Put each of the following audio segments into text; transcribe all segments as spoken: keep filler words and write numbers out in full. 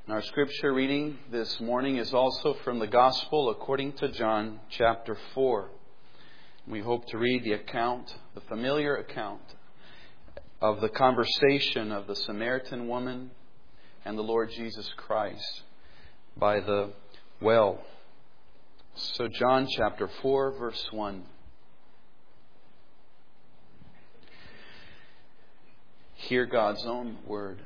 Our scripture reading this morning is also from the Gospel according to John chapter four. We hope to read the account, the familiar account of the conversation of the Samaritan woman and the Lord Jesus Christ by the well. So John chapter four, verse one. Hear God's own word.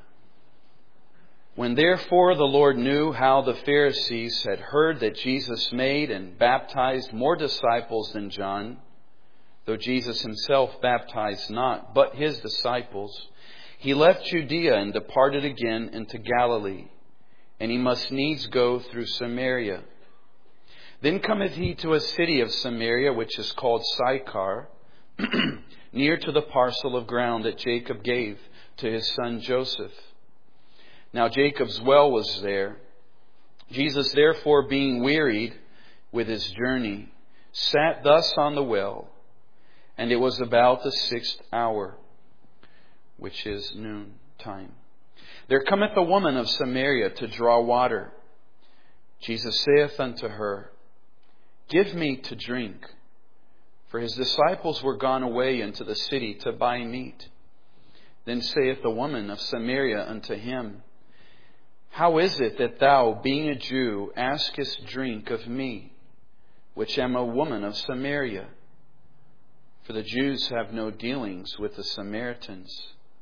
When therefore the Lord knew how the Pharisees had heard that Jesus made and baptized more disciples than John, though Jesus himself baptized not, but his disciples, he left Judea and departed again into Galilee, and he must needs go through Samaria. Then cometh he to a city of Samaria, which is called Sychar, near to the parcel of ground that Jacob gave to his son Joseph. Now Jacob's well was there. Jesus therefore, being wearied with his journey, sat thus on the well, and it was about the sixth hour, which is noon time. There cometh a woman of Samaria to draw water. Jesus saith unto her, Give me to drink. For his disciples were gone away into the city to buy meat. Then saith the woman of Samaria unto him, How is it that thou, being a Jew, askest drink of me, which am a woman of Samaria? For the Jews have no dealings with the Samaritans.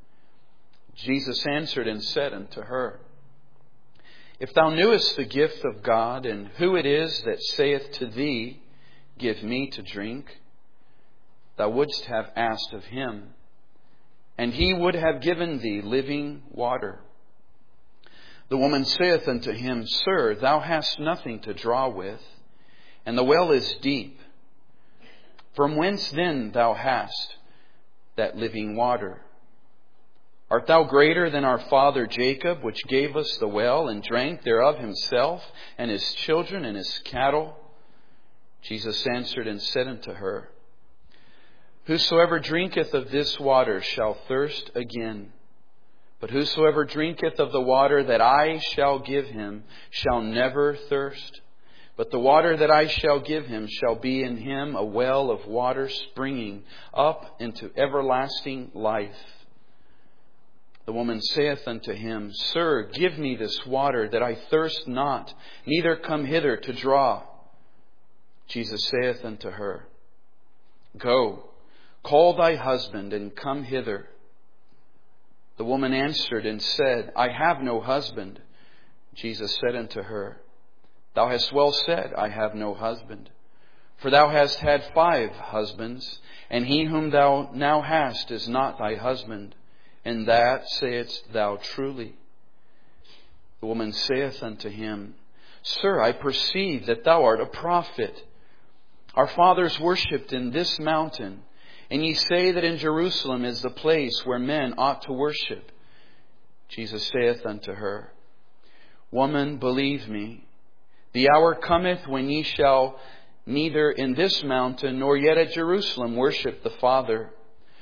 Jesus answered and said unto her, If thou knewest the gift of God, and who it is that saith to thee, Give me to drink, thou wouldst have asked of him, and he would have given thee living water. The woman saith unto him, Sir, thou hast nothing to draw with, and the well is deep. From whence then thou hast that living water? Art thou greater than our father Jacob, which gave us the well, and drank thereof himself, and his children, and his cattle? Jesus answered and said unto her, Whosoever drinketh of this water shall thirst again. But whosoever drinketh of the water that I shall give him shall never thirst. But the water that I shall give him shall be in him a well of water springing up into everlasting life. The woman saith unto him, Sir, give me this water that I thirst not, neither come hither to draw. Jesus saith unto her, Go, call thy husband, and come hither. The woman answered and said, I have no husband. Jesus said unto her, Thou hast well said, I have no husband. For thou hast had five husbands, and he whom thou now hast is not thy husband. And that sayest thou truly. The woman saith unto him, Sir, I perceive that thou art a prophet. Our fathers worshipped in this mountain, and ye say that in Jerusalem is the place where men ought to worship. Jesus saith unto her, Woman, believe me, the hour cometh when ye shall neither in this mountain nor yet at Jerusalem worship the Father.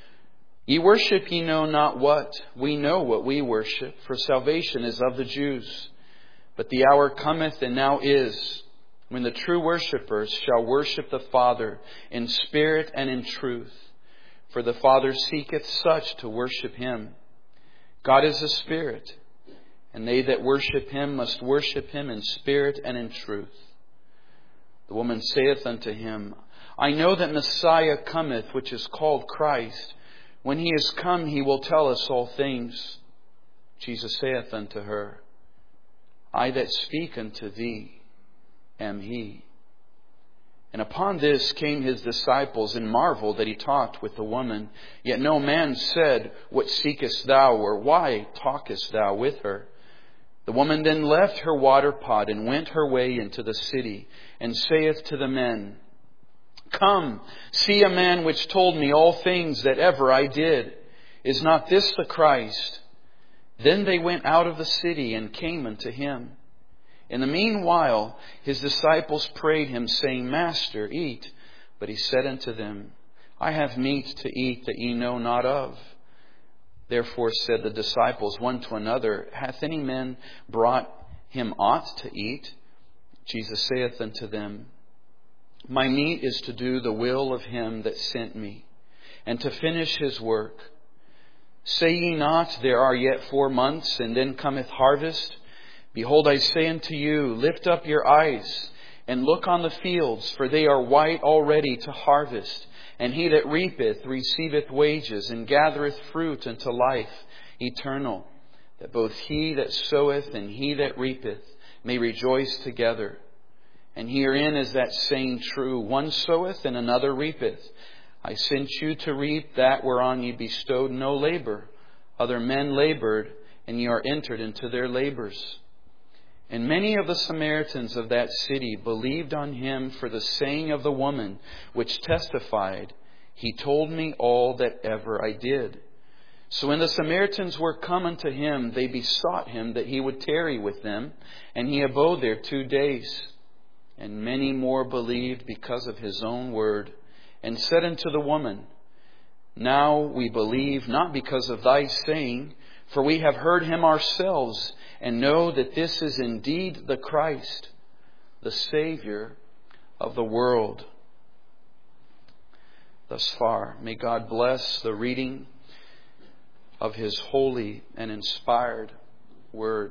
Ye worship ye know not what. We know what we worship, for salvation is of the Jews. But the hour cometh, and now is, when the true worshippers shall worship the Father in spirit and in truth. For the Father seeketh such to worship him. God is a spirit, and they that worship him must worship him in spirit and in truth. The woman saith unto him, I know that Messiah cometh, which is called Christ. When he is come, he will tell us all things. Jesus saith unto her, I that speak unto thee am he. And upon this came his disciples, and marveled that he talked with the woman. Yet no man said, What seekest thou? Or why talkest thou with her? The woman then left her water pot, and went her way into the city, and saith to the men, Come, see a man which told me all things that ever I did. Is not this the Christ? Then they went out of the city, and came unto him. In the meanwhile, his disciples prayed him, saying, Master, eat. But he said unto them, I have meat to eat that ye know not of. Therefore said the disciples one to another, Hath any man brought him aught to eat? Jesus saith unto them, My meat is to do the will of him that sent me, and to finish his work. Say ye not, There are yet four months, and then cometh harvest? Behold, I say unto you, Lift up your eyes, and look on the fields, for they are white already to harvest. And he that reapeth receiveth wages, and gathereth fruit unto life eternal, that both he that soweth and he that reapeth may rejoice together. And herein is that saying true, One soweth and another reapeth. I sent you to reap that whereon ye bestowed no labour. Other men laboured, and ye are entered into their labours. And many of the Samaritans of that city believed on him for the saying of the woman, which testified, He told me all that ever I did. So when the Samaritans were come unto him, they besought him that he would tarry with them, and he abode there two days. And many more believed because of his own word, and said unto the woman, Now we believe not because of thy saying, for we have heard him ourselves, and know that this is indeed the Christ, the Savior of the world. Thus far, may God bless the reading of His holy and inspired Word.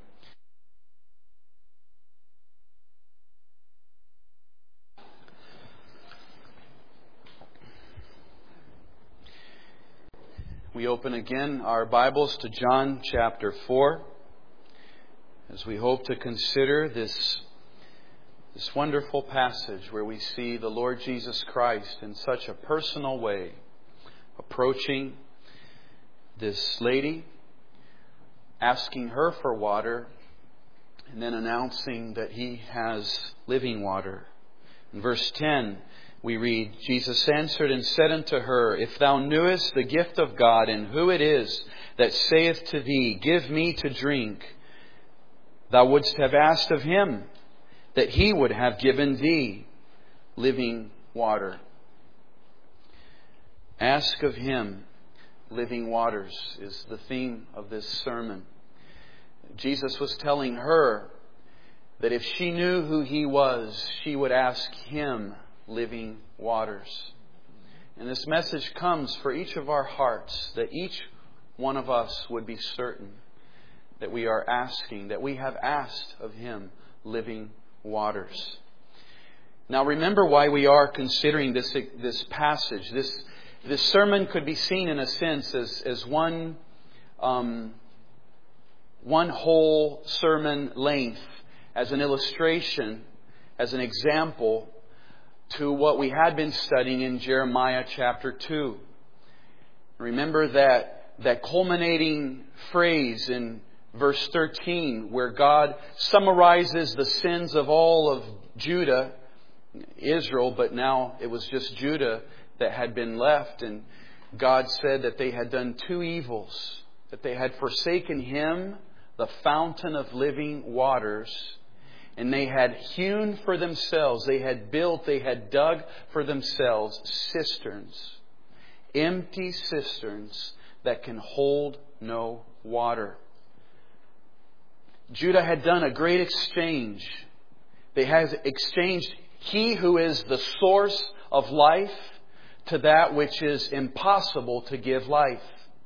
We open again our Bibles to John chapter four, as we hope to consider this, this wonderful passage where we see the Lord Jesus Christ in such a personal way approaching this lady, asking her for water, and then announcing that He has living water. In verse ten, we read, Jesus answered and said unto her, If thou knewest the gift of God, and who it is that saith to thee, Give me to drink, thou wouldst have asked of Him, that He would have given thee living water. Ask of Him living waters is the theme of this sermon. Jesus was telling her that if she knew who He was, she would ask Him living waters. And this message comes for each of our hearts, that each one of us would be certain that we are asking, that we have asked of Him living waters. Now remember why we are considering this, this passage. This, this sermon could be seen in a sense as, as one, um, one whole sermon length, as an illustration, as an example to what we had been studying in Jeremiah chapter two. Remember that, that culminating phrase in verse thirteen, where God summarizes the sins of all of Judah, Israel, but now it was just Judah that had been left. And God said that they had done two evils, that they had forsaken Him, the fountain of living waters, and they had hewn for themselves, they had built, they had dug for themselves cisterns, empty cisterns that can hold no water. Judah had done a great exchange. They had exchanged He who is the source of life to that which is impossible to give life.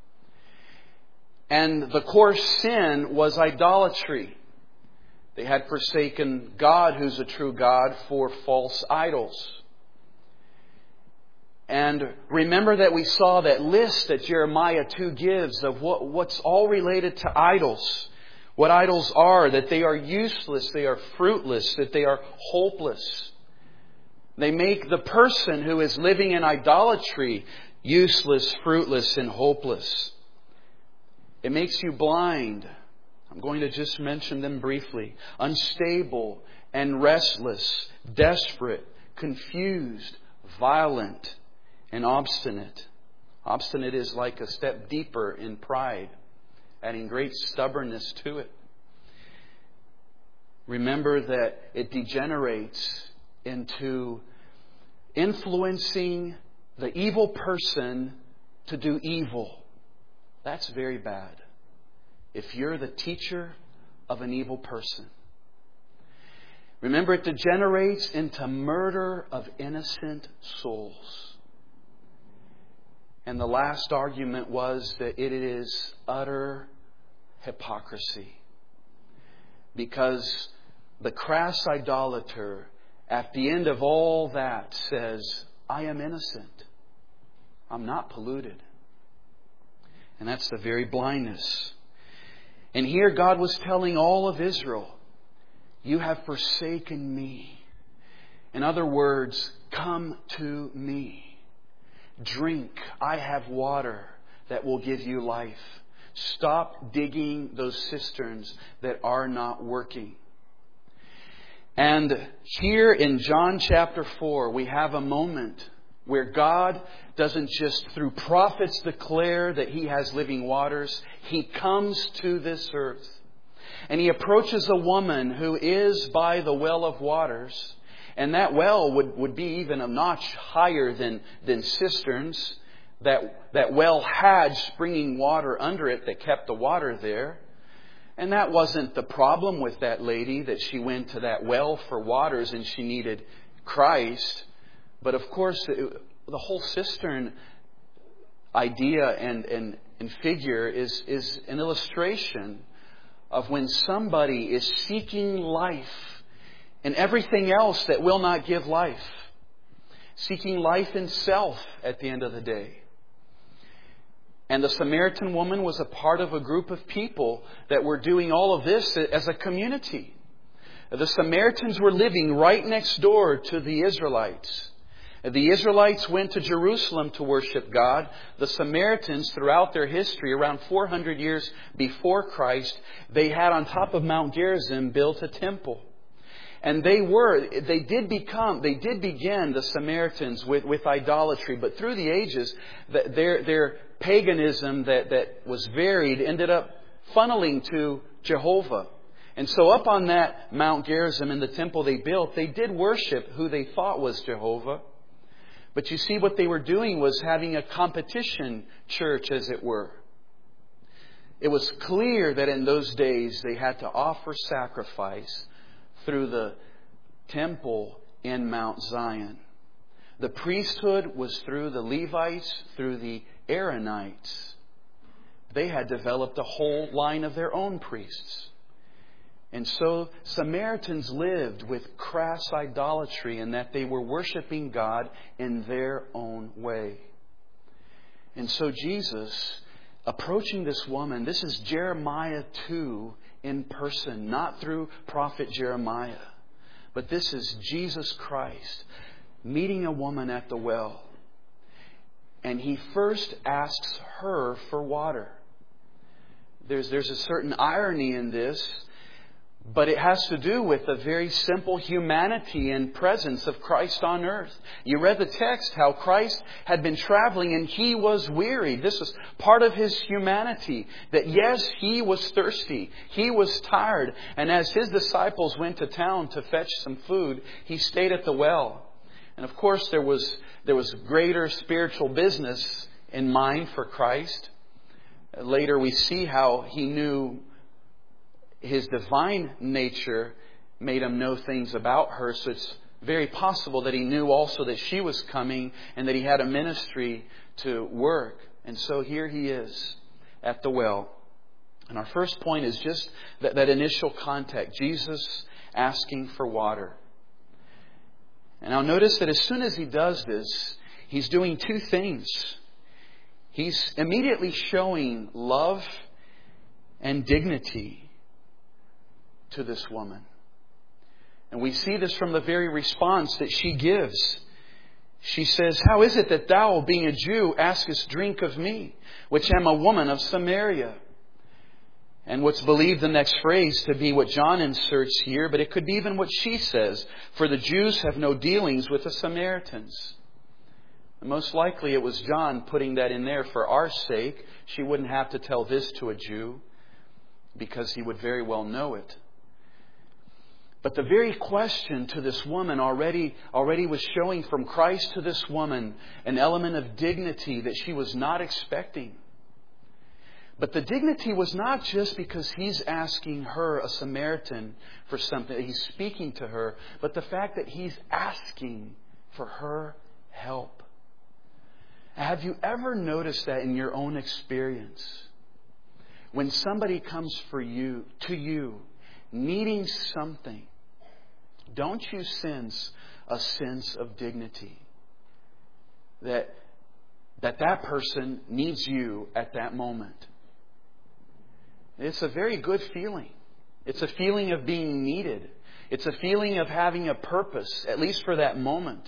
And the core sin was idolatry. They had forsaken God, who's a true God, for false idols. And remember that we saw that list that Jeremiah two gives of what, what's all related to idols. What idols are, that they are useless, they are fruitless, that they are hopeless. They make the person who is living in idolatry useless, fruitless, and hopeless. It makes you blind. I'm going to just mention them briefly. Unstable and restless, desperate, confused, violent, and obstinate. Obstinate is like a step deeper in pride, adding great stubbornness to it. Remember that it degenerates into influencing the evil person to do evil. That's very bad. If you're the teacher of an evil person. Remember, it degenerates into murder of innocent souls. And the last argument was that it is utter hypocrisy. Because the crass idolater, at the end of all that, says, I am innocent. I'm not polluted. And that's the very blindness. And here God was telling all of Israel, you have forsaken me. In other words, come to me. Drink. I have water that will give you life. Stop digging those cisterns that are not working. And here in John chapter four, we have a moment where God doesn't just through prophets declare that He has living waters. He comes to this earth. And He approaches a woman who is by the well of waters. And that well would, would be even a notch higher than, than cisterns. That, that well had springing water under it that kept the water there. And that wasn't the problem with that lady, that she went to that well for waters and she needed Christ. But of course, it, the whole cistern idea and, and, and figure is, is an illustration of when somebody is seeking life in everything else that will not give life. Seeking life in self at the end of the day. And the Samaritan woman was a part of a group of people that were doing all of this as a community. The Samaritans were living right next door to the Israelites. The Israelites went to Jerusalem to worship God. The Samaritans, throughout their history, around four hundred years before Christ, they had on top of Mount Gerizim built a temple. And they were, they did become, they did begin, the Samaritans, with, with idolatry. But through the ages, their, their paganism that, that was varied ended up funneling to Jehovah. And so up on that Mount Gerizim in the temple they built, they did worship who they thought was Jehovah. But you see, what they were doing was having a competition church, as it were. It was clear that in those days they had to offer sacrifice through the temple in Mount Zion. The priesthood was through the Levites, through the Aaronites. They had developed a whole line of their own priests. And so Samaritans lived with crass idolatry in that they were worshiping God in their own way. And so Jesus, approaching this woman, this is Jeremiah two in person, not through prophet Jeremiah. But this is Jesus Christ meeting a woman at the well. And He first asks her for water. There's, there's a certain irony in this, but it has to do with the very simple humanity and presence of Christ on earth. You read the text, how Christ had been traveling and He was weary. This was part of His humanity. That yes, He was thirsty. He was tired. And as His disciples went to town to fetch some food, He stayed at the well. And of course, there was, there was greater spiritual business in mind for Christ. Later we see how He knew His divine nature made Him know things about her. So it's very possible that He knew also that she was coming and that He had a ministry to work. And so here He is at the well. And our first point is just that, that initial contact. Jesus asking for water. And now notice that as soon as He does this, He's doing two things. He's immediately showing love and dignity to this woman. And we see this from the very response that she gives. She says, "How is it that thou, being a Jew, askest drink of me, which am a woman of Samaria?" And what's believed the next phrase to be what John inserts here, but it could be even what she says, "For the Jews have no dealings with the Samaritans." And most likely it was John putting that in there for our sake. She wouldn't have to tell this to a Jew because he would very well know it. But the very question to this woman already, already was showing from Christ to this woman an element of dignity that she was not expecting. But the dignity was not just because he's asking her, a Samaritan, for something. He's speaking to her. But the fact that he's asking for her help. Have you ever noticed that in your own experience? When somebody comes for you, to you, needing something, don't you sense a sense of dignity? That that, that person needs you at that moment. It's a very good feeling. It's a feeling of being needed. It's a feeling of having a purpose, at least for that moment.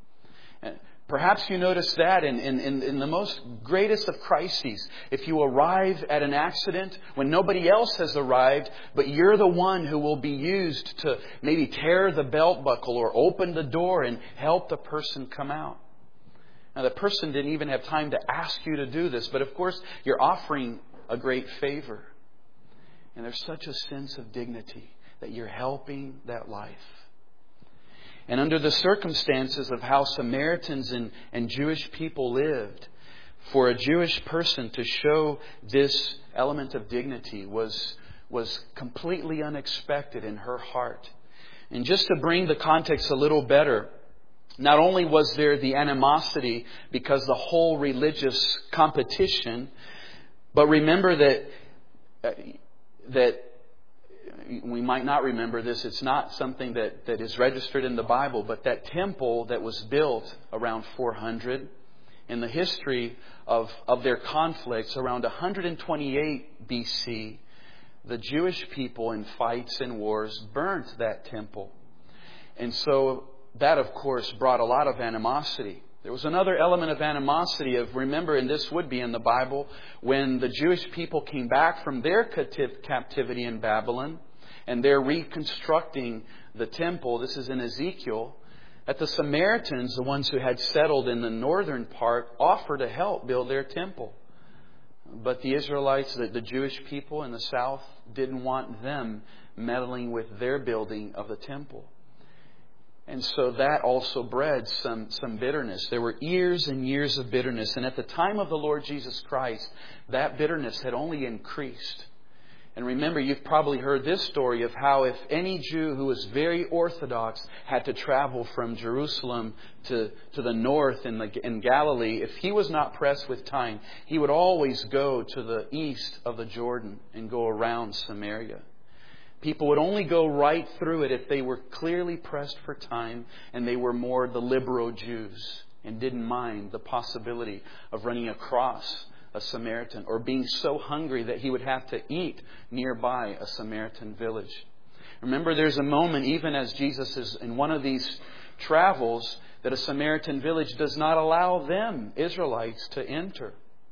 Perhaps you notice that in, in, in the most greatest of crises. If you arrive at an accident when nobody else has arrived, but you're the one who will be used to maybe tear the belt buckle or open the door and help the person come out. Now, the person didn't even have time to ask you to do this, but of course, you're offering a great favor. And there's such a sense of dignity that you're helping that life. And under the circumstances of how Samaritans and, and Jewish people lived, for a Jewish person to show this element of dignity was, was completely unexpected in her heart. And just to bring the context a little better, not only was there the animosity because the whole religious competition, but remember that uh, that we might not remember this. It's not something that, that is registered in the Bible, but that temple that was built around four hundred, in the history of, of their conflicts, around one hundred twenty-eight B C, the Jewish people in fights and wars burnt that temple. And so that, of course, brought a lot of animosity. There was another element of animosity of, remember, and this would be in the Bible, when the Jewish people came back from their captivity in Babylon and they're reconstructing the temple. This is in Ezekiel. That the Samaritans, the ones who had settled in the northern part, offered to help build their temple. But the Israelites, the, the Jewish people in the south, didn't want them meddling with their building of the temple. And so that also bred some, some bitterness. There were years and years of bitterness. And at the time of the Lord Jesus Christ, that bitterness had only increased. And remember, you've probably heard this story of how if any Jew who was very Orthodox had to travel from Jerusalem to, to the north in, the, in Galilee, if he was not pressed with time, he would always go to the east of the Jordan and go around Samaria. People would only go right through it if they were clearly pressed for time and they were more the liberal Jews and didn't mind the possibility of running across a Samaritan or being so hungry that he would have to eat nearby a Samaritan village. Remember, there's a moment, even as Jesus is in one of these travels, that a Samaritan village does not allow them, Israelites, to enter.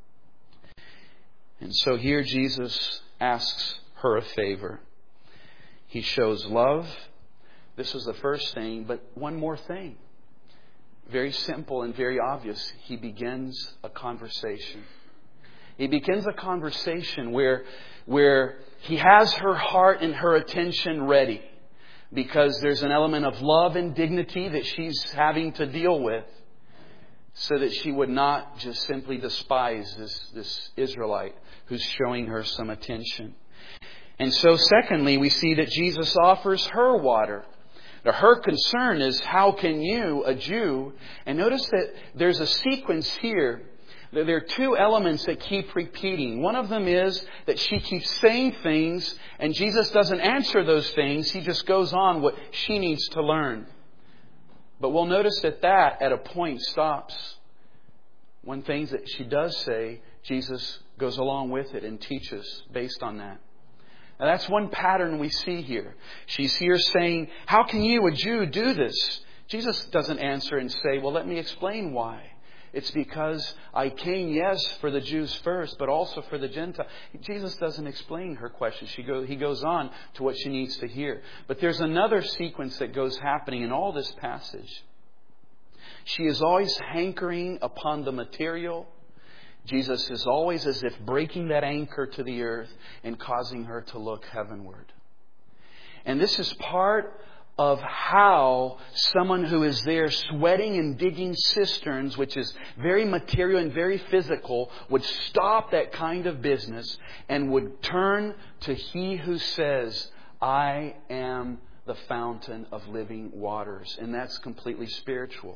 And so here Jesus asks her a favor. He shows love. This was the first thing, but one more thing. Very simple and very obvious. He begins a conversation. He begins a conversation where, where he has her heart and her attention ready. Because there's an element of love and dignity that she's having to deal with. So that she would not just simply despise this, this Israelite who's showing her some attention. And so secondly, we see that Jesus offers her water. Now, her concern is, how can you, a Jew, and notice that there's a sequence here. There are two elements that keep repeating. One of them is that she keeps saying things and Jesus doesn't answer those things. He just goes on what she needs to learn. But we'll notice that that at a point stops. When things that she does say, Jesus goes along with it and teaches based on that. Now that's one pattern we see here. She's here saying, how can you, a Jew, do this? Jesus doesn't answer and say, well, let me explain why. It's because I came, yes, for the Jews first, but also for the Gentiles. Jesus doesn't explain her question. She go, he goes on to what she needs to hear. But there's another sequence that goes happening in all this passage. She is always hankering upon the material. Jesus is always as if breaking that anchor to the earth and causing her to look heavenward. And this is part of how someone who is there sweating and digging cisterns, which is very material and very physical, would stop that kind of business and would turn to He who says, I am the fountain of living waters. And that's completely spiritual.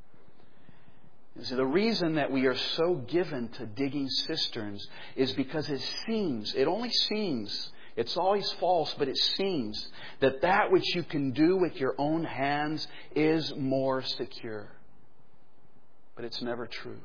So the reason that we are so given to digging cisterns is because it seems, it only seems, it's always false, but it seems that that which you can do with your own hands is more secure. But it's never true.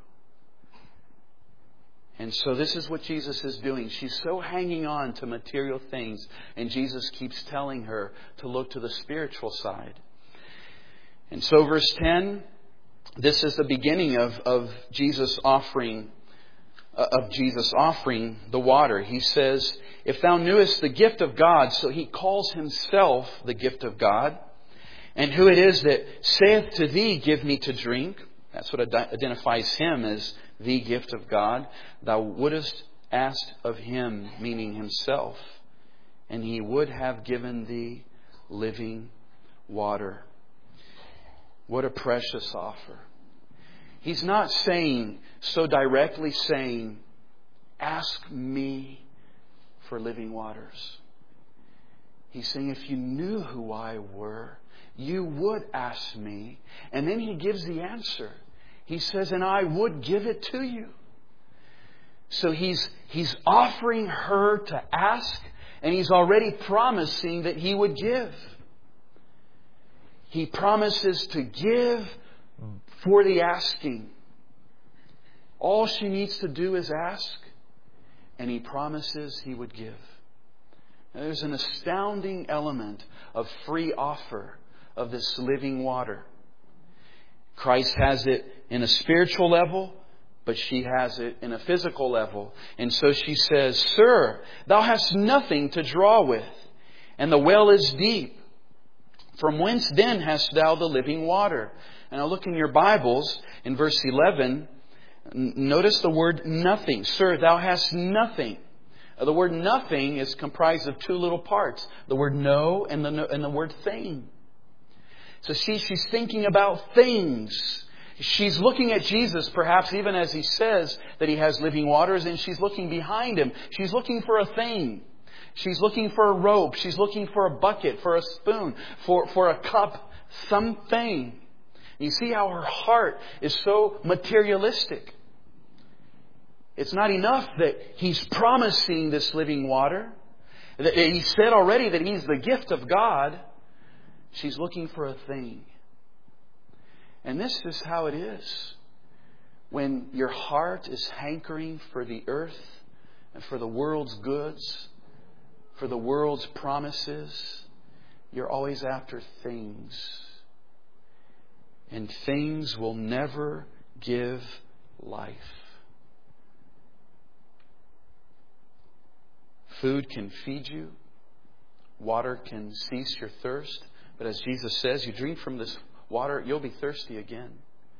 And so this is what Jesus is doing. She's so hanging on to material things, and Jesus keeps telling her to look to the spiritual side. And so verse ten, this is the beginning of, of Jesus offering uh, of Jesus offering the water. He says, if thou knewest the gift of God, so He calls Himself the gift of God, and who it is that saith to thee, give me to drink. That's what identifies Him as the gift of God. Thou wouldest ask of Him, meaning Himself, and He would have given thee living water. What a precious offer. He's not saying, so directly saying, ask me for living waters. He's saying, if you knew who I were, you would ask me. And then He gives the answer. He says, and I would give it to you. So He's, he's offering her to ask, and He's already promising that He would give. He promises to give for the asking. All she needs to do is ask, and He promises He would give. Now, there's an astounding element of free offer of this living water. Christ has it in a spiritual level, but she has it in a physical level. And so she says, Sir, thou hast nothing to draw with, and the well is deep. From whence then hast thou the living water? And now look in your Bibles, in verse eleven, notice the word nothing. Sir, thou hast nothing. The word nothing is comprised of two little parts. The word no and the, and the word thing. So see, she's thinking about things. She's looking at Jesus, perhaps even as He says that He has living waters, and she's looking behind Him. She's looking for a thing. She's looking for a rope. She's looking for a bucket, for a spoon, for, for a cup, something. You see how her heart is so materialistic. It's not enough that He's promising this living water. He said already that He's the gift of God. She's looking for a thing. And this is how it is. When your heart is hankering for the earth and for the world's goods, for the world's promises, you're always after things. And things will never give life. Food can feed you. Water can cease your thirst. But as Jesus says, you drink from this water, you'll be thirsty again.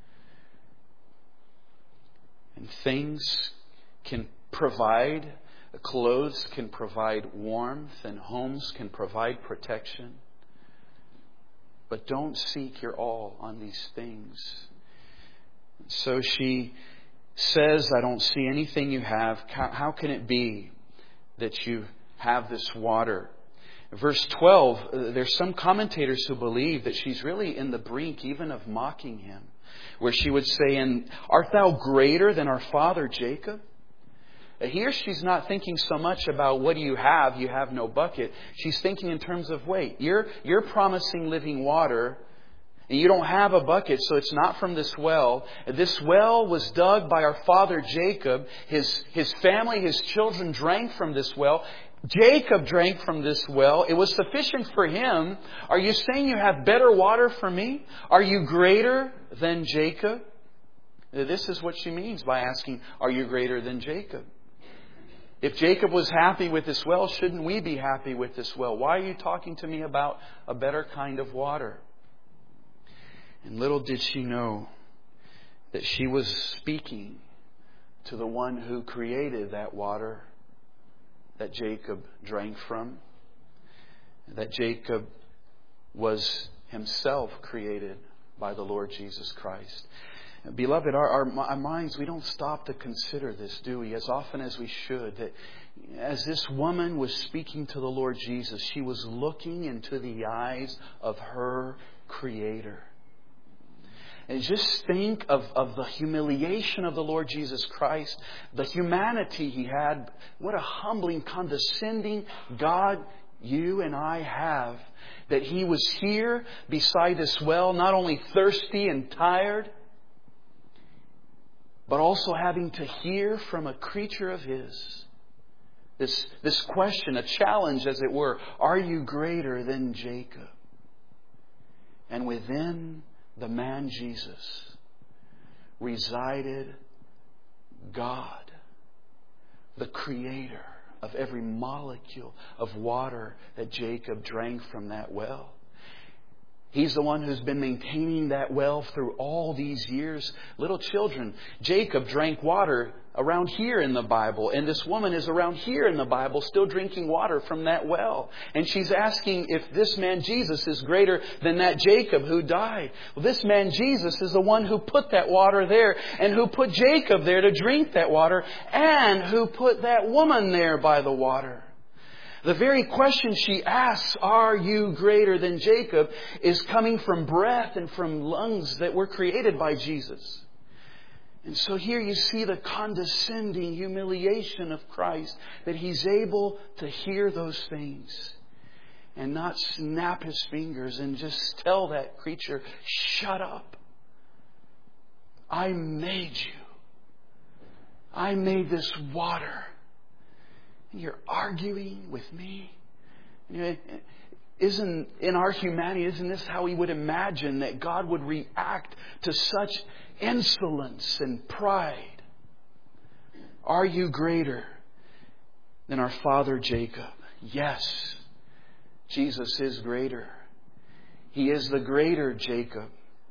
And things can provide, clothes can provide warmth, and homes can provide protection. But don't seek your all on these things. So she says, I don't see anything you have. How can it be that you have this water? Verse twelve, there's some commentators who believe that she's really in the brink even of mocking Him. Where she would say, and art thou greater than our father Jacob? Here she's not thinking so much about what do you have, you have no bucket. She's thinking in terms of, wait, you're, you're promising living water, and you don't have a bucket, so it's not from this well. This well was dug by our father Jacob. His, his family, his children drank from this well. Jacob drank from this well. It was sufficient for him. Are you saying you have better water for me? Are you greater than Jacob? This is what she means by asking, are you greater than Jacob? If Jacob was happy with this well, shouldn't we be happy with this well? Why are you talking to me about a better kind of water? And little did she know that she was speaking to the one who created that water that Jacob drank from, that Jacob was Himself created by the Lord Jesus Christ. Beloved, our, our, our minds, we don't stop to consider this, do we? As often as we should. That as this woman was speaking to the Lord Jesus, she was looking into the eyes of her Creator. And just think of, of the humiliation of the Lord Jesus Christ, the humanity He had. What a humbling, condescending God you and I have. That He was here beside this well, not only thirsty and tired, but also having to hear from a creature of His this, this question, a challenge as it were. Are you greater than Jacob? And within the man Jesus resided God, the Creator of every molecule of water that Jacob drank from that well. He's the one who's been maintaining that well through all these years. Little children, Jacob drank water around here in the Bible. And this woman is around here in the Bible still drinking water from that well. And she's asking if this man Jesus is greater than that Jacob who died. Well, this man Jesus is the one who put that water there and who put Jacob there to drink that water and who put that woman there by the water. The very question she asks, are you greater than Jacob, is coming from breath and from lungs that were created by Jesus. And so here you see the condescending humiliation of Christ, that He's able to hear those things and not snap His fingers and just tell that creature, shut up. I made you. I made this water. And you're arguing with me. You know, isn't in our humanity, isn't this how we would imagine that God would react to such insolence and pride? Are you greater than our father Jacob? Yes, Jesus is greater. He is the greater Jacob.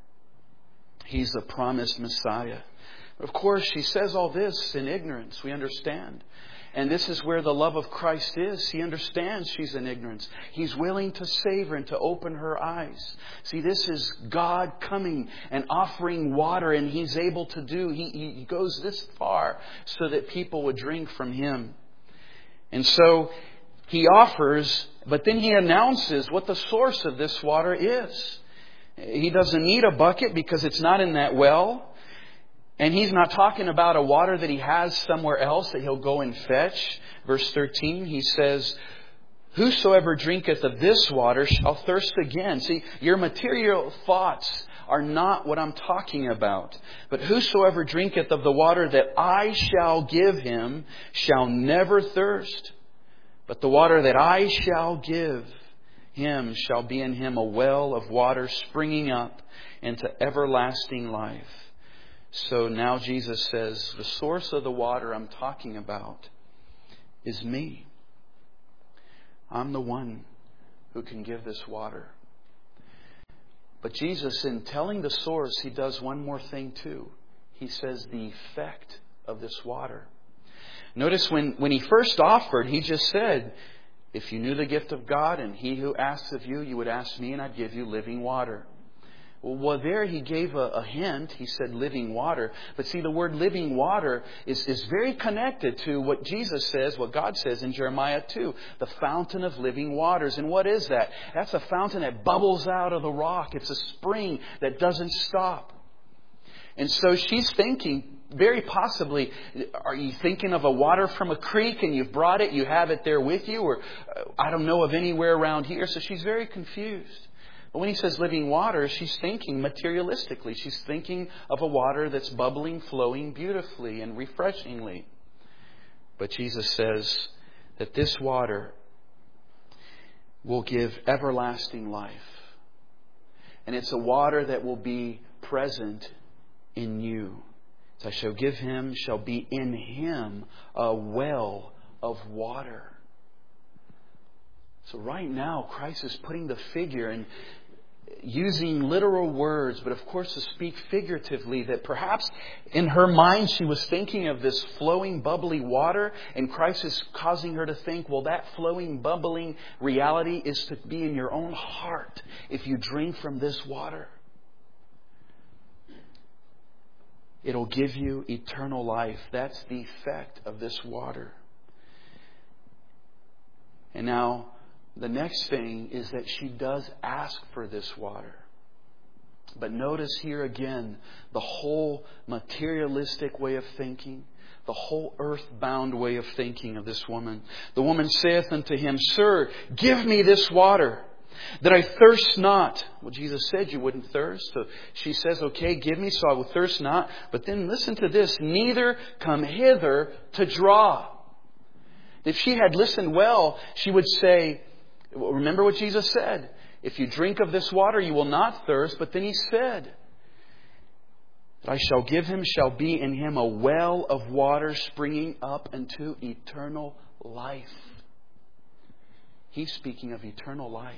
He's the promised Messiah. But of course, she says all this in ignorance. We understand. And this is where the love of Christ is. He understands she's in ignorance. He's willing to save her and to open her eyes. See, this is God coming and offering water, and He's able to do. He, he goes this far so that people would drink from Him. And so He offers, but then He announces what the source of this water is. He doesn't need a bucket because it's not in that well. And He's not talking about a water that He has somewhere else that He'll go and fetch. Verse thirteen, He says, whosoever drinketh of this water shall thirst again. See, your material thoughts are not what I'm talking about. But whosoever drinketh of the water that I shall give him shall never thirst. But the water that I shall give him shall be in him a well of water springing up into everlasting life. So now Jesus says, the source of the water I'm talking about is me. I'm the one who can give this water. But Jesus, in telling the source, He does one more thing too. He says the effect of this water. Notice when, when He first offered, He just said, if you knew the gift of God and He who asks of you, you would ask me and I'd give you living water. Well, there He gave a, a hint. He said living water. But see, the word living water is, is very connected to what Jesus says, what God says in Jeremiah two. The fountain of living waters. And what is that? That's a fountain that bubbles out of the rock. It's a spring that doesn't stop. And so she's thinking, very possibly, are you thinking of a water from a creek and you've brought it, you have it there with you? Or uh, I don't know of anywhere around here. So she's very confused. But when He says living water, she's thinking materialistically. She's thinking of a water that's bubbling, flowing beautifully and refreshingly. But Jesus says that this water will give everlasting life. And it's a water that will be present in you. So I shall give him, shall be in him a well of water. So right now, Christ is putting the figure, and using literal words, but of course to speak figuratively, that perhaps in her mind she was thinking of this flowing, bubbly water, and Christ is causing her to think, well, that flowing, bubbling reality is to be in your own heart if you drink from this water. It'll give you eternal life. That's the effect of this water. And now, the next thing is that she does ask for this water. But notice here again the whole materialistic way of thinking, the whole earthbound way of thinking of this woman. The woman saith unto him, Sir, give me this water, that I thirst not. Well, Jesus said you wouldn't thirst. So she says, okay, give me so I will thirst not. But then listen to this, neither come hither to draw. If she had listened well, she would say, remember what Jesus said. If you drink of this water, you will not thirst. But then He said, that I shall give him, shall be in him a well of water springing up into eternal life. He's speaking of eternal life.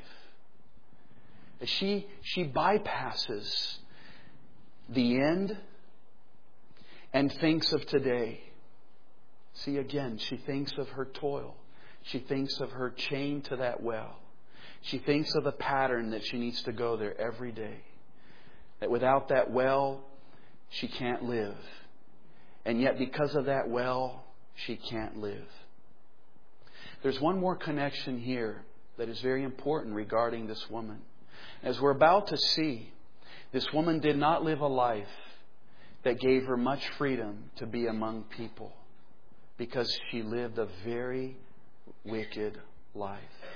She, she bypasses the end and thinks of today. See, again, she thinks of her toil. She thinks of her chain to that well. She thinks of the pattern that she needs to go there every day. That without that well, she can't live. And yet because of that well, she can't live. There's one more connection here that is very important regarding this woman. As we're about to see, this woman did not live a life that gave her much freedom to be among people, because she lived a very wicked life.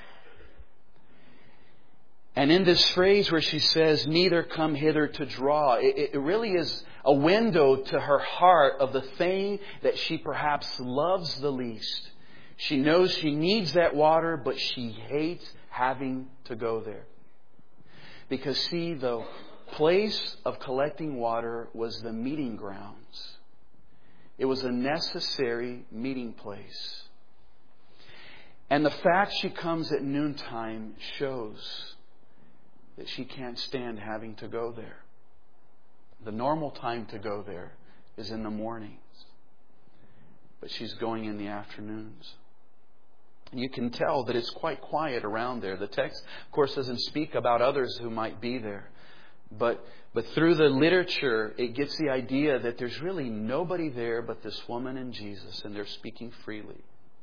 And in this phrase where she says, neither come hither to draw, it, it really is a window to her heart of the thing that she perhaps loves the least. She knows she needs that water, but she hates having to go there. Because see, the place of collecting water was the meeting grounds. It was a necessary meeting place. And the fact she comes at noontime shows that she can't stand having to go there. The normal time to go there is in the mornings. But she's going in the afternoons. You can tell that it's quite quiet around there. The text, of course, doesn't speak about others who might be there. But, but through the literature, it gets the idea that there's really nobody there but this woman and Jesus, and they're speaking freely.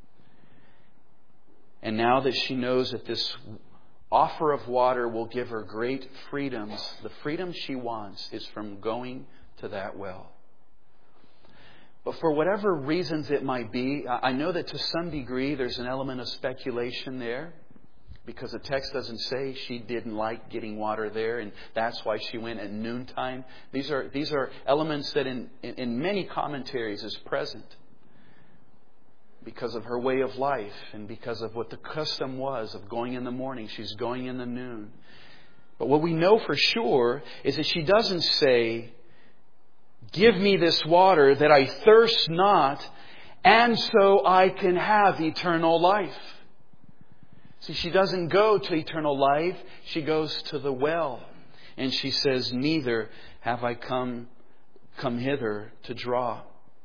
And now that she knows that this offer of water will give her great freedoms, the freedom she wants is from going to that well. But for whatever reasons it might be, I know that to some degree there's an element of speculation there, because the text doesn't say she didn't like getting water there and that's why she went at noontime. These are these are elements that in, in, in many commentaries is present because of her way of life and because of what the custom was of going in the morning. She's going in the noon. But what we know for sure is that she doesn't say, give me this water that I thirst not, and so I can have eternal life. See, she doesn't go to eternal life. She goes to the well. And she says, neither have I come, come hither to draw.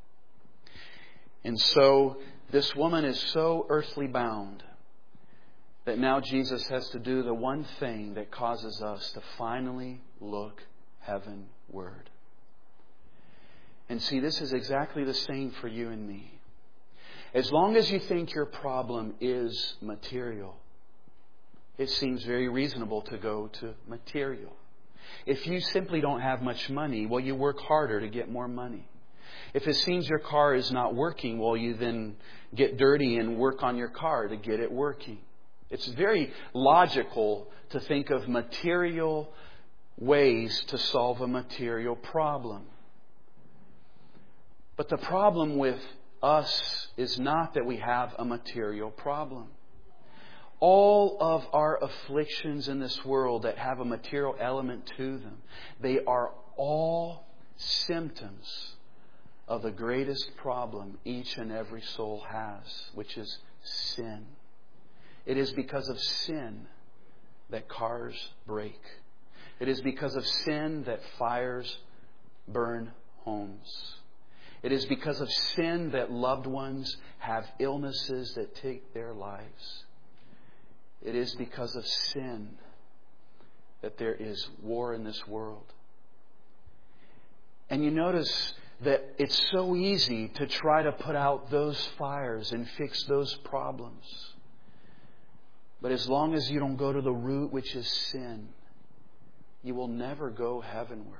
And so this woman is so earthly bound that now Jesus has to do the one thing that causes us to finally look heavenward. And see, this is exactly the same for you and me. As long as you think your problem is material, it seems very reasonable to go to material. If you simply don't have much money, well, you work harder to get more money. If it seems your car is not working, well, you then get dirty and work on your car to get it working. It's very logical to think of material ways to solve a material problem. But the problem with us is not that we have a material problem. All of our afflictions in this world that have a material element to them, they are all symptoms of the greatest problem each and every soul has, which is sin. It is because of sin that cars break. It is because of sin that fires burn homes. It is because of sin that loved ones have illnesses that take their lives. It is because of sin that there is war in this world. And you notice that it's so easy to try to put out those fires and fix those problems. But as long as you don't go to the root, which is sin, you will never go heavenward.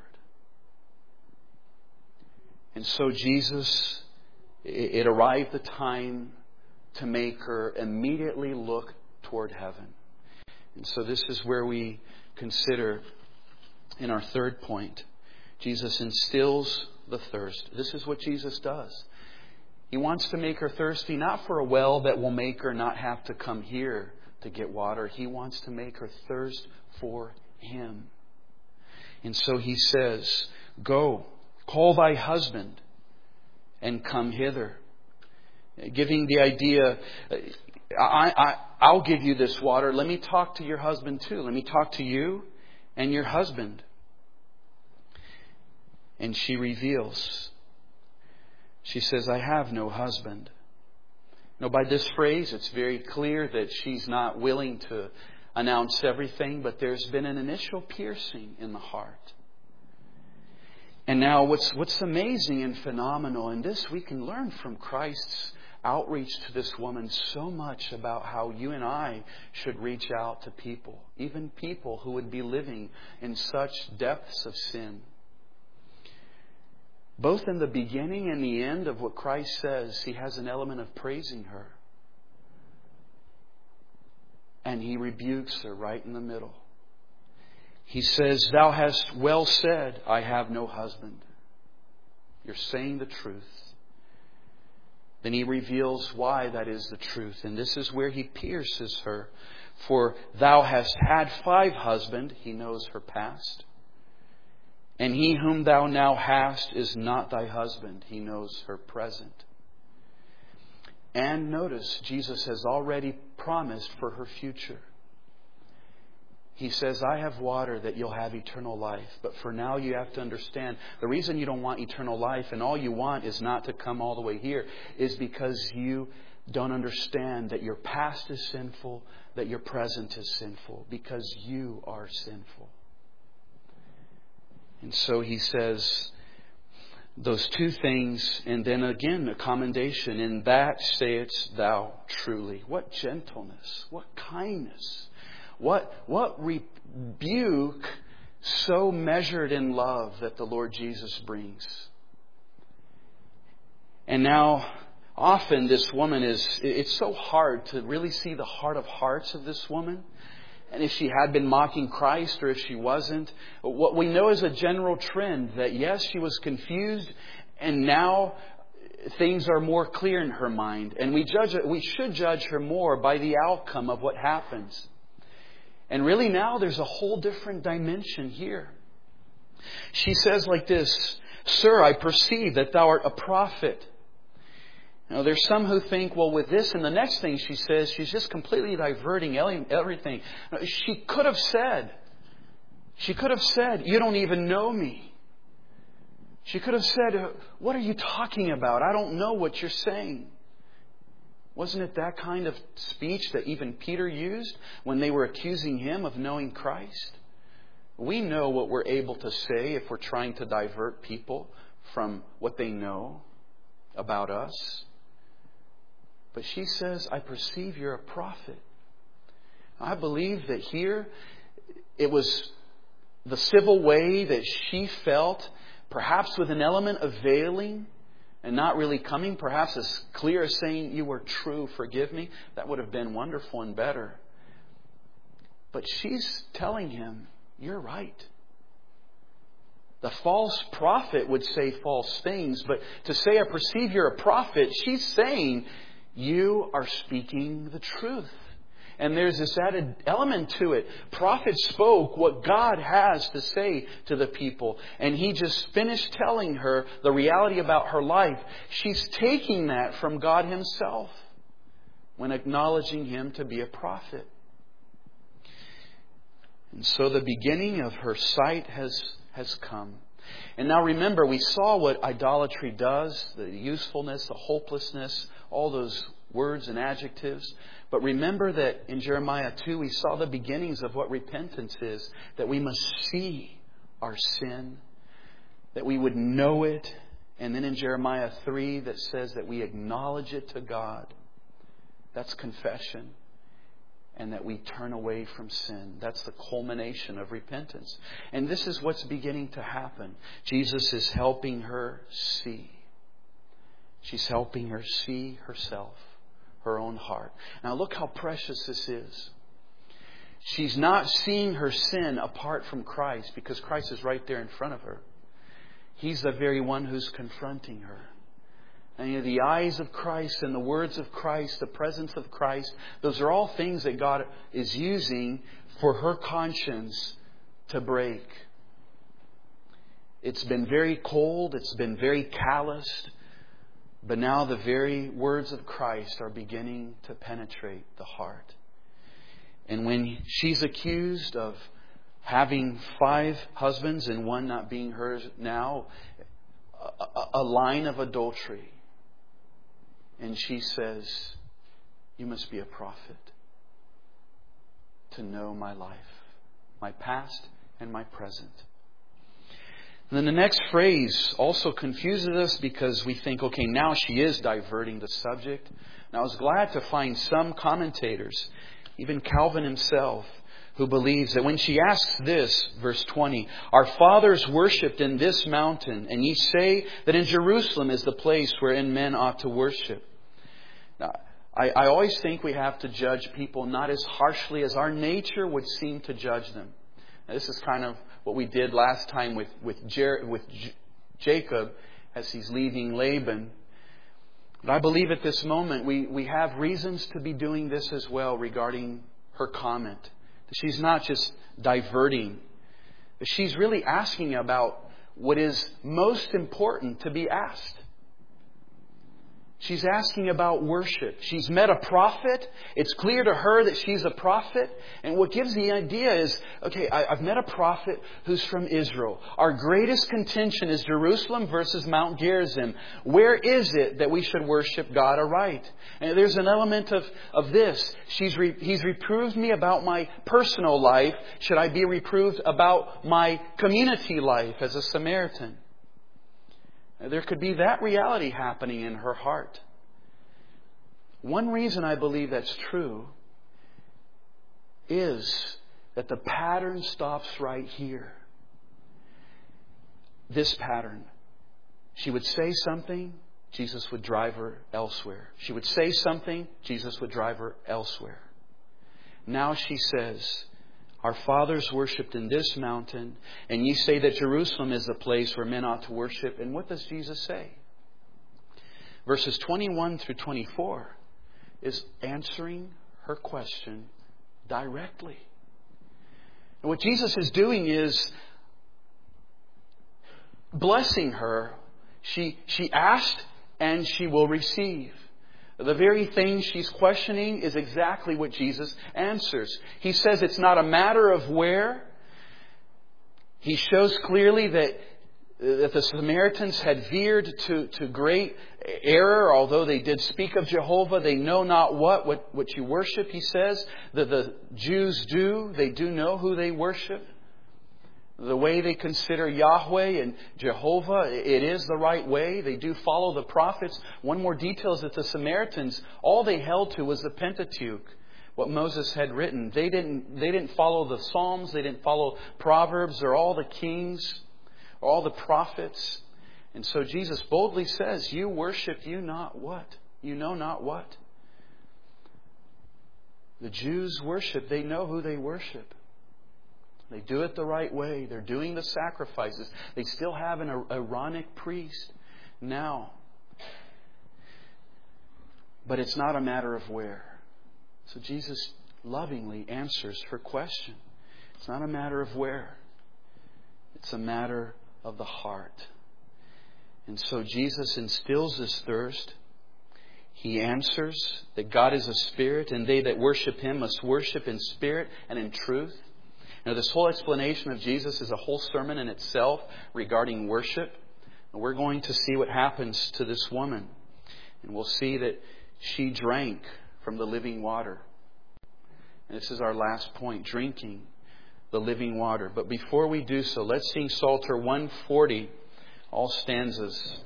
And so Jesus, it arrived the time to make her immediately look toward heaven. And so this is where we consider in our third point, Jesus instills the thirst. This is what Jesus does. He wants to make her thirsty, not for a well that will make her not have to come here to get water. He wants to make her thirst for Him. And so He says, "Go, call thy husband and come hither." Giving the idea, I, I, I'll give you this water. Let me talk to your husband too. Let me talk to you and your husband. And she reveals. She says, "I have no husband." Now, by this phrase, it's very clear that she's not willing to announce everything, but there's been an initial piercing in the heart. And now what's what's amazing and phenomenal, and this we can learn from Christ's outreach to this woman so much about how you and I should reach out to people, even people who would be living in such depths of sin. Both in the beginning and the end of what Christ says, He has an element of praising her. And He rebukes her right in the middle. He says, "Thou hast well said, I have no husband." You're saying the truth. Then He reveals why that is the truth. And this is where He pierces her. "For thou hast had five husbands." He knows her past. "And he whom thou now hast is not thy husband." He knows her present. And notice, Jesus has already promised for her future. He says, "I have water that you'll have eternal life." But for now you have to understand, the reason you don't want eternal life and all you want is not to come all the way here is because you don't understand that your past is sinful, that your present is sinful, because you are sinful. And so He says those two things, and then again a commendation. "In that sayest thou truly." What gentleness, what kindness, what what rebuke so measured in love that the Lord Jesus brings. And now, often this woman is, it's so hard to really see the heart of hearts of this woman. And if she had been mocking Christ or if she wasn't. What we know is a general trend that yes, she was confused, and now things are more clear in her mind. And we judge it, we should judge her more by the outcome of what happens. And really now there's a whole different dimension here. She says like this, "Sir, I perceive that thou art a prophet." Now, there's some who think, well, with this and the next thing she says, she's just completely diverting everything. She could have said, she could have said, "You don't even know me." She could have said, "What are you talking about? I don't know what you're saying." Wasn't it that kind of speech that even Peter used when they were accusing him of knowing Christ? We know what we're able to say if we're trying to divert people from what they know about us. But she says, "I perceive you're a prophet." I believe that here it was the civil way that she felt, perhaps with an element of veiling and not really coming, perhaps as clear as saying, "You were true, forgive me." That would have been wonderful and better. But she's telling him, "You're right." The false prophet would say false things, but to say, "I perceive you're a prophet," she's saying, you are speaking the truth. And there's this added element to it. Prophet spoke what God has to say to the people. And he just finished telling her the reality about her life. She's taking that from God Himself when acknowledging Him to be a prophet. And so the beginning of her sight has, has come. And now remember, we saw what idolatry does, the usefulness, the hopelessness, all those words and adjectives. But remember that in Jeremiah two, we saw the beginnings of what repentance is, that we must see our sin, that we would know it. And then in Jeremiah three, that says that we acknowledge it to God. That's confession. And that we turn away from sin. That's the culmination of repentance. And this is what's beginning to happen. Jesus is helping her see. She's helping her see herself, her own heart. Now look how precious this is. She's not seeing her sin apart from Christ, because Christ is right there in front of her. He's the very one who's confronting her. And you know, the eyes of Christ and the words of Christ, the presence of Christ, those are all things that God is using for her conscience to break. It's been very cold. It's been very calloused. But now the very words of Christ are beginning to penetrate the heart. And when she's accused of having five husbands and one not being hers now, a, a line of adultery. And she says, you must be a prophet to know my life, my past and my present. And then the next phrase also confuses us, because we think, okay, now she is diverting the subject. And I was glad to find some commentators, even Calvin himself, who believes that when she asks this, verse twenty, our fathers worshipped in this mountain, and ye say that in Jerusalem is the place wherein men ought to worship. Now, I, I always think we have to judge people not as harshly as our nature would seem to judge them. Now, this is kind of what we did last time with with, Jer- with J- Jacob as he's leaving Laban. But I believe at this moment we, we have reasons to be doing this as well regarding her comment. She's not just diverting, but she's really asking about what is most important to be asked. She's asking about worship. She's met a prophet. It's clear to her that she's a prophet. And what gives the idea is, okay, I, I've met a prophet who's from Israel. Our greatest contention is Jerusalem versus Mount Gerizim. Where is it that we should worship God aright? And there's an element of, of this. She's re, he's reproved me about my personal life. Should I be reproved about my community life as a Samaritan? There could be that reality happening in her heart. One reason I believe that's true is that the pattern stops right here. This pattern. She would say something, Jesus would drive her elsewhere. She would say something, Jesus would drive her elsewhere. Now she says, our fathers worshipped in this mountain, and ye say that Jerusalem is the place where men ought to worship. And what does Jesus say? Verses twenty-one through twenty-four is answering her question directly. And what Jesus is doing is blessing her. She, she asked and she will receive. The very thing she's questioning is exactly what Jesus answers. He says it's not a matter of where. He shows clearly that, that the Samaritans had veered to, to great error. Although they did speak of Jehovah, they know not what, what, what you worship, he says. That the Jews do. They do know who they worship. The way they consider Yahweh and Jehovah, it is the right way. They do follow the prophets. One more detail is that the Samaritans, all they held to was the Pentateuch, what Moses had written. They didn't, they didn't follow the Psalms. They didn't follow Proverbs or all the kings or all the prophets. And so Jesus boldly says, you worship you not what? You know not what? The Jews worship. They know who they worship. They do it the right way. They're doing the sacrifices. They still have an Aaronic priest now. But it's not a matter of where. So Jesus lovingly answers her question. It's not a matter of where. It's a matter of the heart. And so Jesus instills this thirst. He answers that God is a spirit, and they that worship Him must worship in spirit and in truth. Now, this whole explanation of Jesus is a whole sermon in itself regarding worship. And we're going to see what happens to this woman. And we'll see that she drank from the living water. And this is our last point, drinking the living water. But before we do so, let's sing Psalter one forty, all stanzas.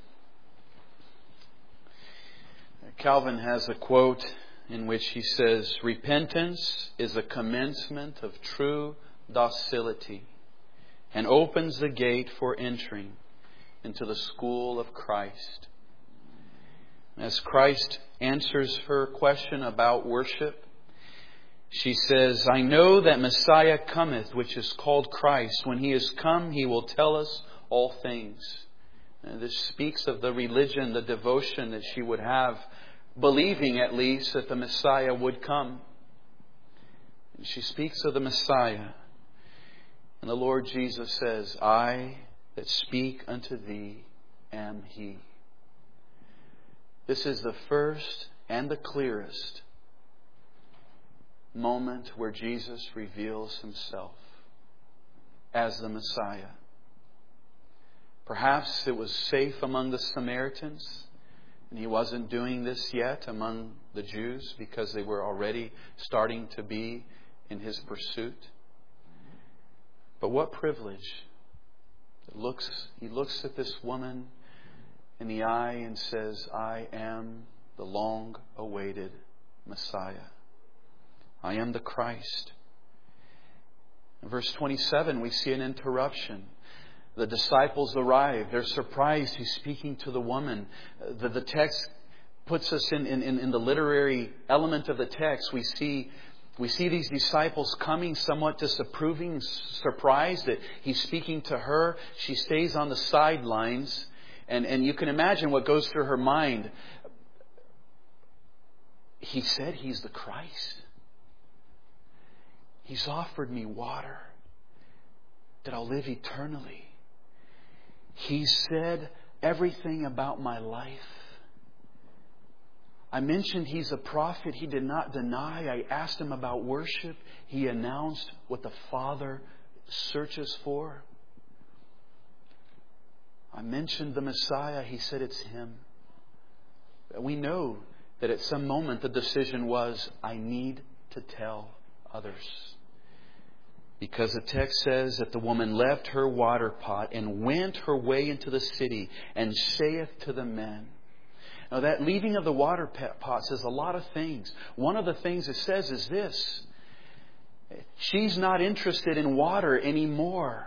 Calvin has a quote in which he says, "Repentance is the commencement of true docility and opens the gate for entering into the school of Christ." As Christ answers her question about worship, she says, "I know that Messiah cometh, which is called Christ. When He is come, He will tell us all things." And this speaks of the religion, the devotion that she would have, believing at least that the Messiah would come. And she speaks of the Messiah. And the Lord Jesus says, "I that speak unto thee am He." This is the first and the clearest moment where Jesus reveals Himself as the Messiah. Perhaps it was safe among the Samaritans, and He wasn't doing this yet among the Jews because they were already starting to be in His pursuit. But what privilege. It looks, He looks at this woman in the eye and says, "I am the long-awaited Messiah. I am the Christ." In verse twenty-seven, we see an interruption. The disciples arrive. They're surprised He's speaking to the woman. The, the text puts us in, in, in the literary element of the text. We see, we see these disciples coming somewhat disapproving, surprised that He's speaking to her. She stays on the sidelines. And, and you can imagine what goes through her mind. He said He's the Christ. He's offered me water that I'll live eternally. He said everything about my life. I mentioned He's a prophet. He did not deny. I asked Him about worship. He announced what the Father searches for. I mentioned the Messiah. He said it's Him. We know that at some moment the decision was, I need to tell others. Because the text says that the woman left her water pot and went her way into the city and saith to the men. Now that leaving of the water pot says a lot of things. One of the things it says is this. She's not interested in water anymore.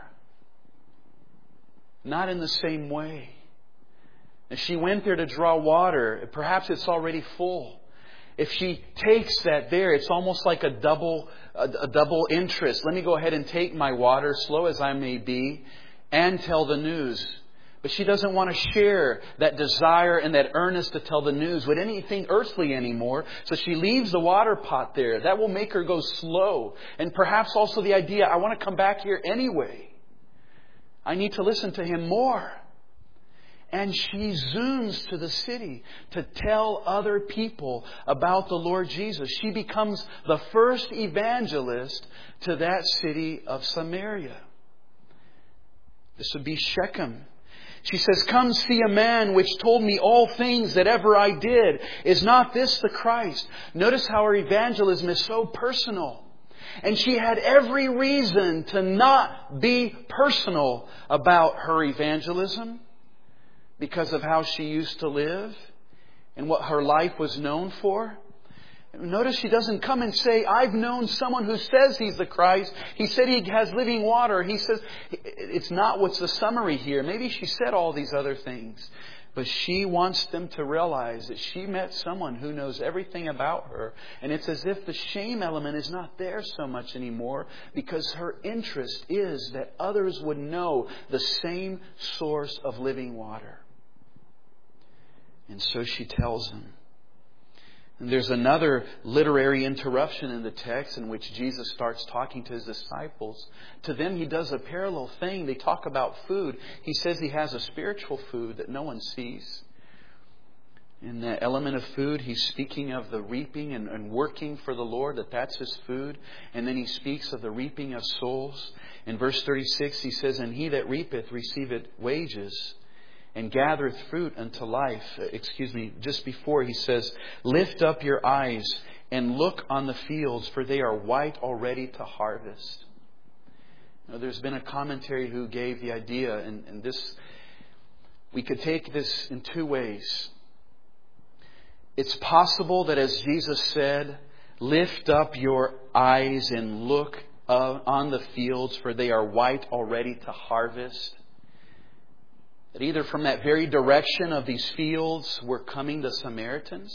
Not in the same way. If she went there to draw water, perhaps it's already full. If she takes that there, it's almost like a double, a, a double interest. Let me go ahead and take my water, slow as I may be, and tell the news. But she doesn't want to share that desire and that earnest to tell the news with anything earthly anymore. So she leaves the water pot there. That will make her go slow. And perhaps also the idea, I want to come back here anyway. I need to listen to Him more. And she zooms to the city to tell other people about the Lord Jesus. She becomes the first evangelist to that city of Samaria. This would be Shechem. She says, "Come see a man which told me all things that ever I did. Is not this the Christ?" Notice how her evangelism is so personal. And she had every reason to not be personal about her evangelism because of how she used to live and what her life was known for. Notice she doesn't come and say, "I've known someone who says He's the Christ. He said He has living water." He says, it's not what's the summary here. Maybe she said all these other things. But she wants them to realize that she met someone who knows everything about her. And it's as if the shame element is not there so much anymore because her interest is that others would know the same source of living water. And so she tells them. And there's another literary interruption in the text in which Jesus starts talking to His disciples. To them, He does a parallel thing. They talk about food. He says He has a spiritual food that no one sees. In the element of food, He's speaking of the reaping and, and working for the Lord, that that's His food. And then He speaks of the reaping of souls. In verse thirty-six, He says, "And he that reapeth receiveth wages, and gathereth fruit unto life." Excuse me, just before He says, "Lift up your eyes and look on the fields, for they are white already to harvest." Now, there's been a commentary who gave the idea, and, and this, we could take this in two ways. It's possible that as Jesus said, "Lift up your eyes and look uh, on the fields, for they are white already to harvest," that either from that very direction of these fields were coming the Samaritans.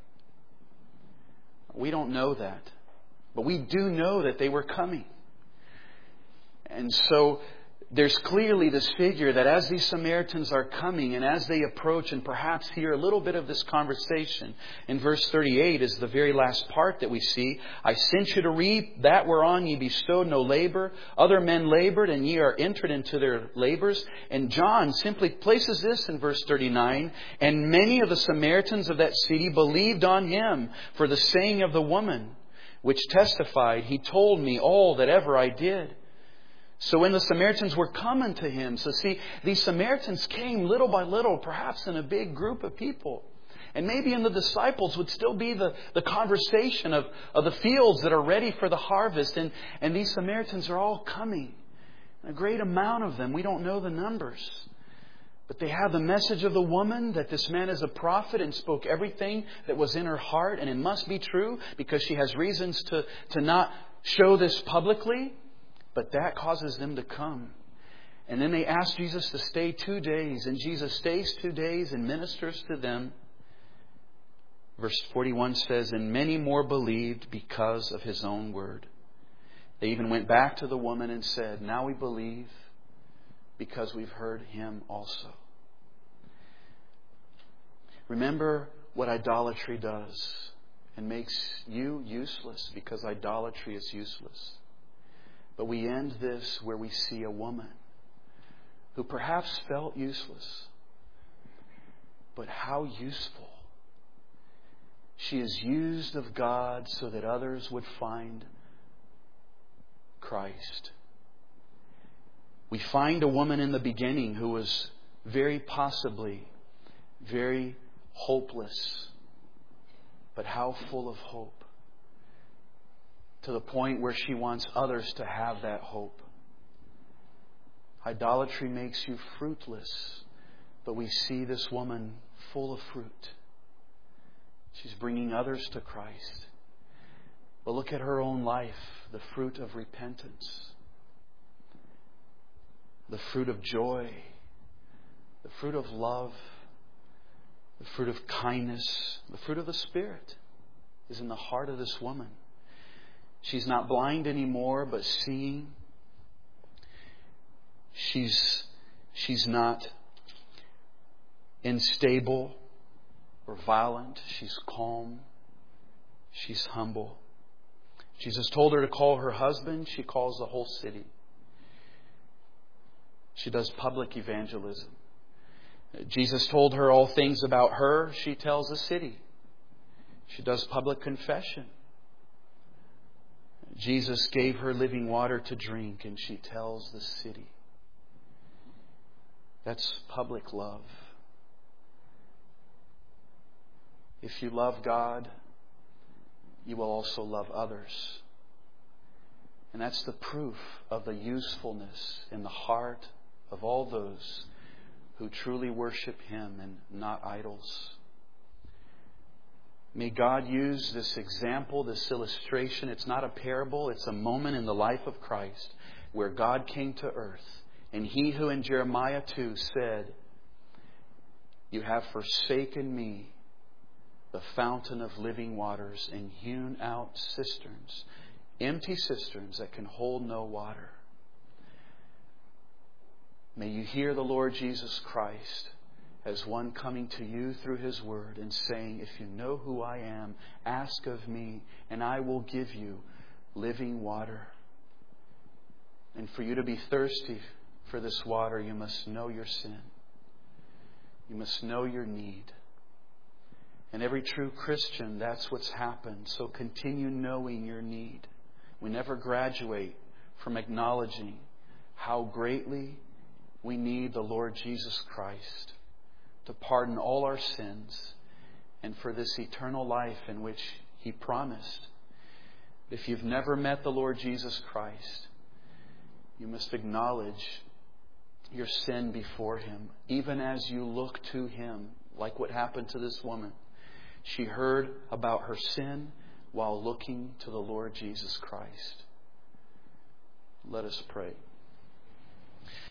We don't know that. But we do know that they were coming. And so there's clearly this figure that as these Samaritans are coming and as they approach and perhaps hear a little bit of this conversation, in verse thirty-eight is the very last part that we see. "I sent you to reap that whereon ye bestowed no labor. Other men labored, and ye are entered into their labors." And John simply places this in verse thirty-nine. "And many of the Samaritans of that city believed on Him for the saying of the woman, which testified, He told me all that ever I did." So when the Samaritans were coming to Him, so see, these Samaritans came little by little, perhaps in a big group of people. And maybe in the disciples would still be the, the conversation of, of the fields that are ready for the harvest. And, and these Samaritans are all coming. A great amount of them. We don't know the numbers. But they have the message of the woman that this man is a prophet and spoke everything that was in her heart. And it must be true because she has reasons to, to not show this publicly. But that causes them to come. And then they ask Jesus to stay two days. And Jesus stays two days and ministers to them. Verse forty-one says, "And many more believed because of His own word." They even went back to the woman and said, "Now we believe because we've heard Him also." Remember what idolatry does and makes you useless, because idolatry is useless. But we end this where we see a woman who perhaps felt useless, but how useful. She is used of God so that others would find Christ. We find a woman in the beginning who was very possibly very hopeless, but how full of hope. To the point where she wants others to have that hope. Idolatry makes you fruitless, but we see this woman full of fruit. She's bringing others to Christ. But look at her own life, the fruit of repentance, the fruit of joy, the fruit of love, the fruit of kindness, the fruit of the Spirit is in the heart of this woman. She's not blind anymore, but seeing. She's, she's not unstable or violent. She's calm. She's humble. Jesus told her to call her husband. She calls the whole city. She does public evangelism. Jesus told her all things about her. She tells the city. She does public confession. Jesus gave her living water to drink, and she tells the city. That's public love. If you love God, you will also love others. And that's the proof of the usefulness in the heart of all those who truly worship Him and not idols. May God use this example, this illustration. It's not a parable. It's a moment in the life of Christ where God came to earth. And He who in Jeremiah two said, "You have forsaken me, the fountain of living waters, and hewn out cisterns, empty cisterns that can hold no water." May you hear the Lord Jesus Christ as one coming to you through His Word and saying, "If you know who I am, ask of me, and I will give you living water." And for you to be thirsty for this water, you must know your sin. You must know your need. And every true Christian, that's what's happened. So continue knowing your need. We never graduate from acknowledging how greatly we need the Lord Jesus Christ to pardon all our sins and for this eternal life in which He promised. If you've never met the Lord Jesus Christ, you must acknowledge your sin before Him, even as you look to Him, like what happened to this woman. She heard about her sin while looking to the Lord Jesus Christ. Let us pray.